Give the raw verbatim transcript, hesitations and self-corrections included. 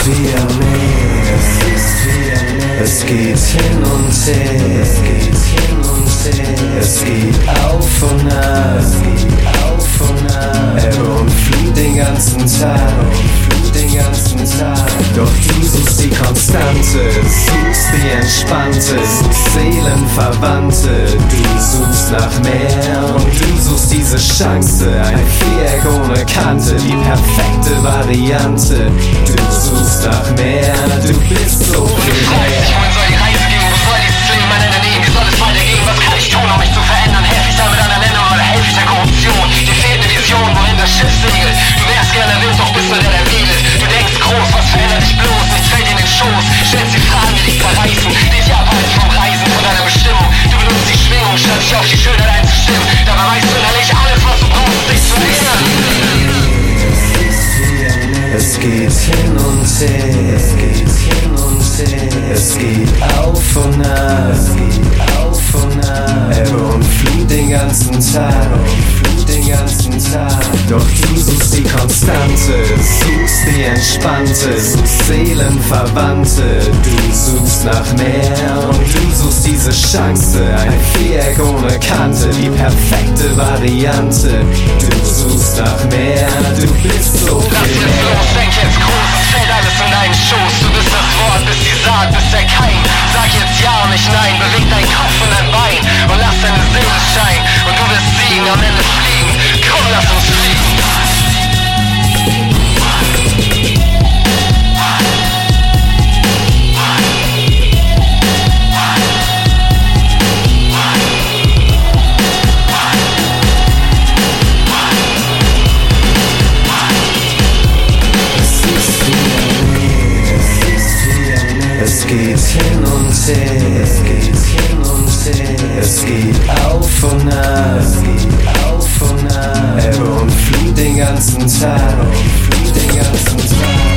wie am Meer, es geht hin und her, es geht hin und her, es geht auf und ab, auf und ab, Ebbe und Flut den ganzen Tag, Flut den ganzen Tag. Doch du suchst die Konstante, suchst die Entspannte, suchst Seelenverwandte, du suchst nach mehr und du suchst diese Chance, ein Viereck ohne Kante, die perfekte Variante. Du suchst nach mehr, du bist so viel mehr. Wohin soll die Reise gehen? Wo soll dieses Leben mein Ende nehmen? Wie soll es weitergehen? Was kann ich tun, um mich zu verändern? Helfe ich da mit einer Nennung oder helfe ich der Korruption? Dir fehlt eine Vision, wohin das Schiff segelt. Du wärst gerne wild, doch bist nur der, der wedelt. Du denkst groß, was verändert dich bloß? Nichts fällt dir in den Schoß. Stellst die Fragen, die dich zerreißen, die dich abhalten vom Reisen, von deiner Bestimmung. Du benutzt die Schwingung, statt dich auf die Schönheit einzustimmen. Dabei weißt du innerlich alles, was du brauchst, um dich zu erinnern. Es geht hin und her, es geht hin und her, es geht auf und ab, auf und ab, Ebbe und Flut den ganzen Tag, Flut den ganzen Tag. Doch du suchst die Konstante, suchst die Entspannte, suchst Seelenverwandte, du suchst nach mehr und du suchst diese Chance, ein Viereck ohne Kante, die perfekte Variante. Du suchst nach mehr, du bist so viel mehr. Denk jetzt groß, es fällt alles in deinen Schoß. Du bist das Wort, bist die Saat, bist der Keim. Sag jetzt ja und nicht nein, beweg deinen Kopf und dein Bein und lass deine Seele scheinen. Und du wirst siegen, am Ende fliegen. Komm, lass uns fliegen. Es geht hin und her, es geht hin und her, es geht auf und ab, auf und ab, Ebbe und Flut den ganzen Tag, Flut den ganzen Tag.